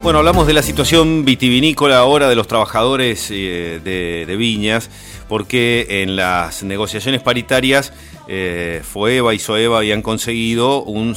Bueno, hablamos de la situación vitivinícola ahora de los trabajadores de viñas, porque en las negociaciones paritarias FOEVA y SOEVA habían conseguido un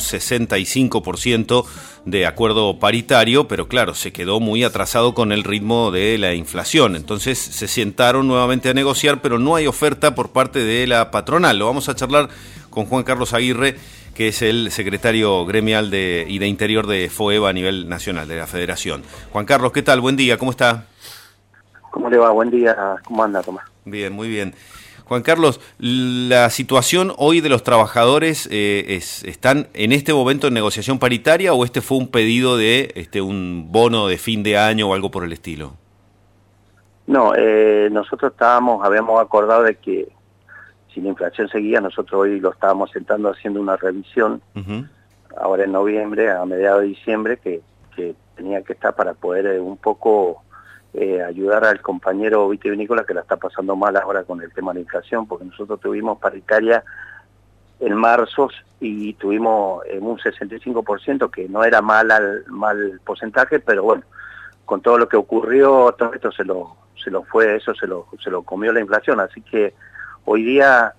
65% de acuerdo paritario, pero claro, se quedó muy atrasado con el ritmo de la inflación. Entonces se sentaron nuevamente a negociar, pero no hay oferta por parte de la patronal. Lo vamos a charlar con Juan Carlos Aguirre, que es el secretario gremial y de Interior de FOEVA a nivel nacional, de la Federación. Juan Carlos, ¿qué tal? Buen día, ¿cómo está? ¿Cómo le va? Buen día. ¿Cómo anda, Tomás? Bien, muy bien. Juan Carlos, la situación hoy de los trabajadores, ¿están en este momento en negociación paritaria o este fue un pedido de un bono de fin de año o algo por el estilo? No, nosotros habíamos acordado de que si la inflación seguía, nosotros hoy lo estábamos sentando haciendo una revisión, ahora en noviembre, a mediados de diciembre, que tenía que estar para poder un poco ayudar al compañero vitivinícola que la está pasando mal ahora con el tema de la inflación, porque nosotros tuvimos paritaria en marzo y tuvimos un 65%, que no era mal porcentaje, pero bueno, con todo lo que ocurrió, todo esto se lo comió la inflación, así que hoy día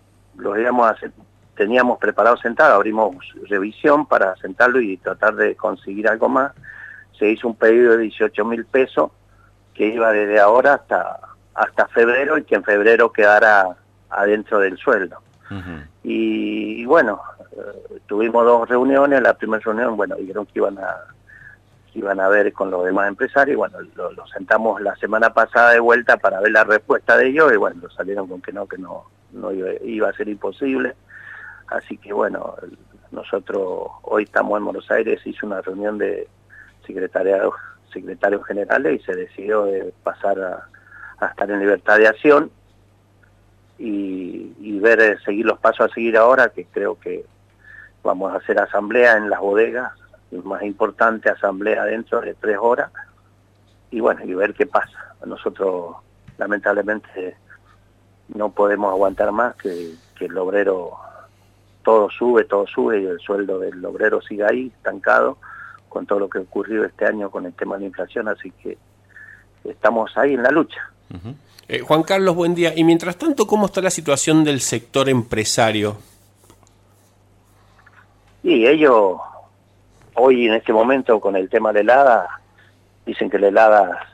teníamos preparado sentado, abrimos revisión para sentarlo y tratar de conseguir algo más. Se hizo un pedido de 18.000 pesos que iba desde ahora hasta febrero y que en febrero quedara adentro del sueldo. Y bueno, tuvimos dos reuniones. La primera reunión, bueno, dijeron que iban a ver con los demás empresarios, y bueno, lo sentamos la semana pasada de vuelta para ver la respuesta de ellos, y bueno, salieron con que no iba a ser imposible. Así que bueno, nosotros hoy estamos en Buenos Aires, hizo una reunión de secretarios generales y se decidió de pasar a estar en libertad de acción y seguir los pasos a seguir ahora, que creo que vamos a hacer asamblea en las bodegas, más importante, asamblea dentro de 3 horas, y bueno, y ver qué pasa. Nosotros lamentablemente no podemos aguantar más que el obrero todo sube y el sueldo del obrero sigue ahí estancado con todo lo que ocurrió este año con el tema de la inflación, así que estamos ahí en la lucha. Juan Carlos, buen día. Y mientras tanto, ¿cómo está la situación del sector empresario? Y ellos hoy en este momento con el tema de la helada, dicen que la helada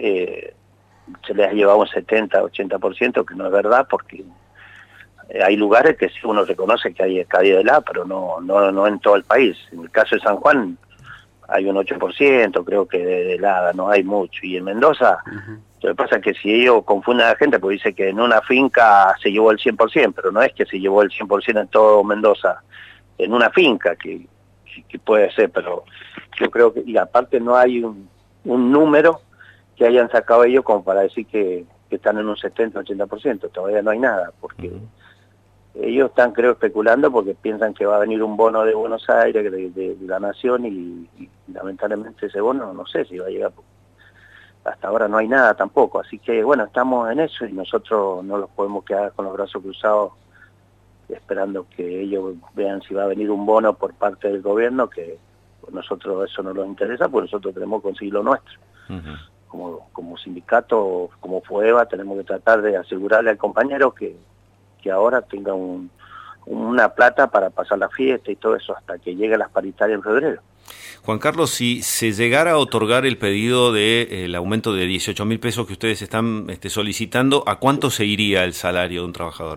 se les ha llevado un 70-80%, que no es verdad, porque hay lugares que sí uno reconoce que hay caída de helada, pero no en todo el país. En el caso de San Juan hay un 8%, creo que de helada, no hay mucho. Y en Mendoza, lo que pasa es que si ellos confunden a la gente, pues dice que en una finca se llevó el 100%, pero no es que se llevó el 100% en todo Mendoza, en una finca, que puede ser, pero yo creo que, y aparte no hay un número que hayan sacado ellos como para decir que están en un 70-80%, todavía no hay nada, porque ellos están, creo, especulando porque piensan que va a venir un bono de Buenos Aires, de la Nación, y lamentablemente ese bono no sé si va a llegar, hasta ahora no hay nada tampoco, así que bueno, estamos en eso y nosotros no los podemos quedar con los brazos cruzados esperando que ellos vean si va a venir un bono por parte del gobierno, que nosotros eso no nos interesa, pues nosotros tenemos que conseguir lo nuestro. Como sindicato, como FOEVA, tenemos que tratar de asegurarle al compañero que ahora tenga una plata para pasar la fiesta y todo eso hasta que llegue las paritarias en febrero. Juan Carlos, si se llegara a otorgar el pedido del aumento de 18.000 pesos que ustedes están solicitando, ¿a cuánto se iría el salario de un trabajador?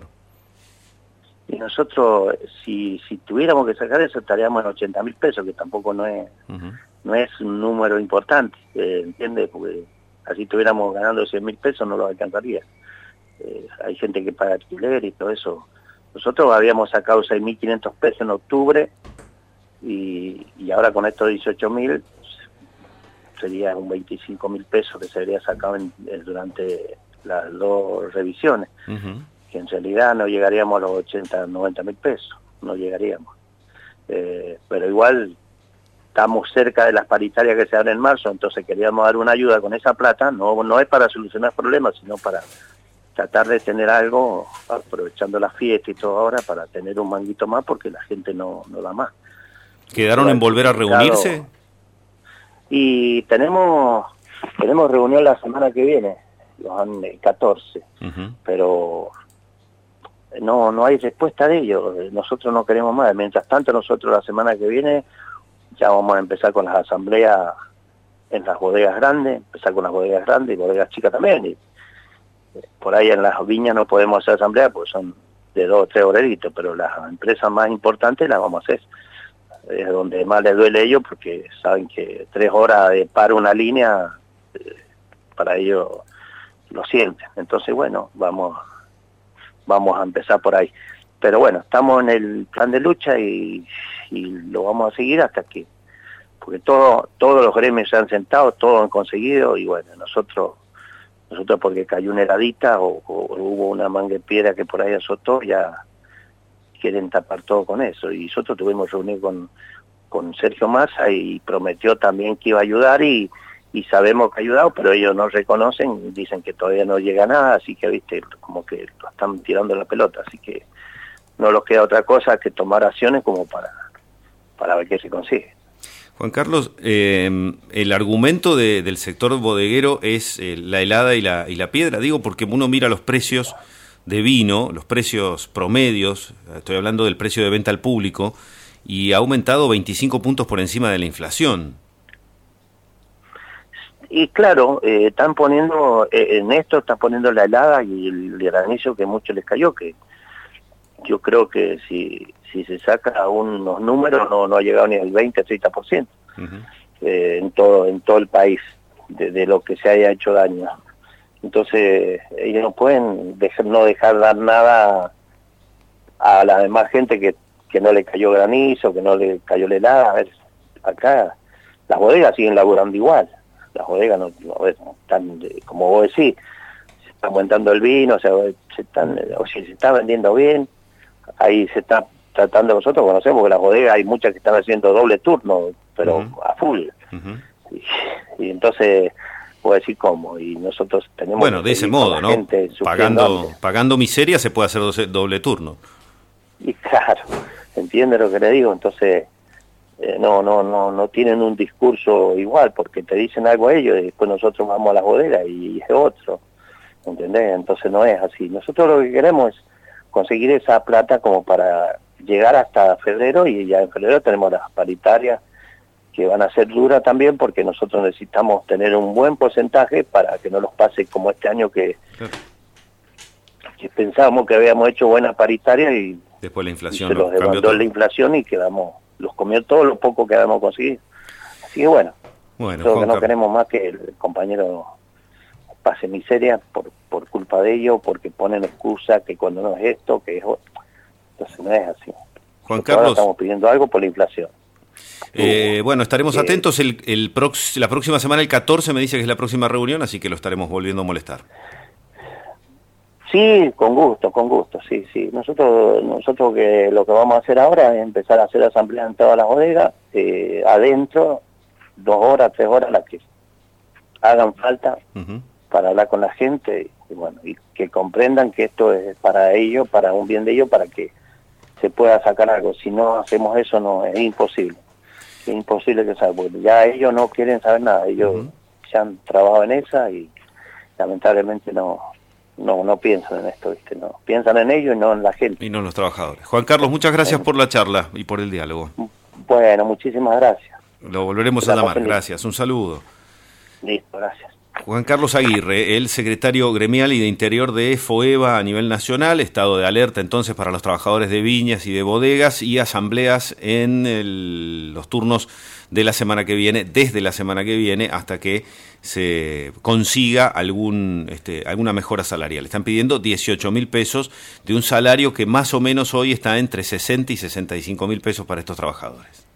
Y nosotros, si tuviéramos que sacar eso, estaríamos en 80.000 pesos, que tampoco no es un número importante, ¿entiendes? Porque así estuviéramos ganando 100.000 pesos no lo alcanzaría. Hay gente que paga alquiler y todo eso. Nosotros habíamos sacado 6.500 pesos en octubre y ahora con estos 18.000 sería un 25.000 pesos que se habría sacado durante las 2 revisiones. Que en realidad no llegaríamos a los 80-90.000 pesos, no llegaríamos. Pero igual estamos cerca de las paritarias que se abren en marzo, entonces queríamos dar una ayuda con esa plata, no es para solucionar problemas, sino para tratar de tener algo, aprovechando la fiesta y todo ahora, para tener un manguito más, porque la gente no da más. ¿Quedaron en volver a reunirse? Y tenemos reunión la semana que viene, el 14, pero no hay respuesta de ellos. Nosotros no queremos más. Mientras tanto, nosotros la semana que viene ya vamos a empezar con las asambleas en las bodegas grandes, empezar con las bodegas grandes y bodegas chicas también. Y por ahí en las viñas no podemos hacer asamblea porque son de 2 o 3 horaritos, pero las empresas más importantes las vamos a hacer. Es donde más les duele a ellos porque saben que 3 horas de paro una línea, para ellos lo sienten. Entonces, bueno, vamos a empezar por ahí. Pero bueno, estamos en el plan de lucha y lo vamos a seguir hasta que, porque todos los gremios se han sentado, todos han conseguido, y bueno, nosotros porque cayó una heladita o hubo una manga de piedra que por ahí azotó, ya quieren tapar todo con eso. Y nosotros tuvimos reunión con Sergio Massa y prometió también que iba a ayudar y sabemos que ha ayudado, pero ellos no reconocen, dicen que todavía no llega nada, así que, viste, como que lo están tirando la pelota, así que no les queda otra cosa que tomar acciones como para ver qué se consigue. Juan Carlos, el argumento del sector bodeguero es la helada y la piedra, digo, porque uno mira los precios de vino, los precios promedios, estoy hablando del precio de venta al público, y ha aumentado 25 puntos por encima de la inflación. Y claro, están poniendo, en esto están poniendo la helada y el granizo que mucho les cayó, que yo creo que si se saca unos números no ha llegado ni al 20-30%, en todo el país, de lo que se haya hecho daño. Entonces ellos no pueden dejar dar nada a la demás gente que no le cayó granizo, que no le cayó la helada. A ver, acá las bodegas siguen laburando igual. Las bodegas no están, como vos decís, se está aumentando el vino, o sea, se está vendiendo bien. Ahí se está tratando, nosotros conocemos que las bodegas hay muchas que están haciendo doble turno, pero a full. Y entonces, puedo decir cómo, y nosotros tenemos... Bueno, de ese modo, ¿no? Pagando miseria se puede hacer doble turno. Y claro, ¿entiendes lo que le digo? Entonces, no tienen un discurso igual, porque te dicen algo a ellos y después nosotros vamos a las bodegas y es otro, ¿entendés? Entonces no es así. Nosotros lo que queremos es conseguir esa plata como para llegar hasta febrero, y ya en febrero tenemos las paritarias que van a ser duras también, porque nosotros necesitamos tener un buen porcentaje para que no nos pase como este año que pensábamos que habíamos hecho buena paritaria y después la inflación se los demandó la inflación y los comió todo lo poco que habíamos conseguido. Así que bueno creo que no queremos más que el compañero pase miseria por culpa de ellos, porque ponen excusa que cuando no es esto, que es otro. Entonces no es así. Juan Carlos, ahora estamos pidiendo algo por la inflación. Bueno, estaremos atentos. La próxima semana, el 14, me dice que es la próxima reunión, así que lo estaremos volviendo a molestar. Sí, con gusto, sí. Nosotros que lo que vamos a hacer ahora es empezar a hacer asambleas en todas las bodegas, adentro, 2 horas, 3 horas, las que hagan falta, para hablar con la gente, y que comprendan que esto es para ellos, para un bien de ellos, para que se pueda sacar algo. Si no hacemos eso, es imposible. Es imposible que salga, porque ya ellos no quieren saber nada. Ellos ya han trabajado en esa y lamentablemente no piensan en esto, ¿viste? No piensan en ellos y no en la gente. Y no en los trabajadores. Juan Carlos, muchas gracias por la charla y por el diálogo. Bueno, muchísimas gracias. Lo volveremos a llamar. Gracias. Un saludo. Listo, gracias. Juan Carlos Aguirre, el secretario gremial y de Interior de FOEBA a nivel nacional, estado de alerta entonces para los trabajadores de viñas y de bodegas, y asambleas en los turnos de la semana que viene, desde la semana que viene hasta que se consiga alguna mejora salarial. Están pidiendo 18.000 pesos de un salario que más o menos hoy está entre 60 y 65.000 pesos para estos trabajadores.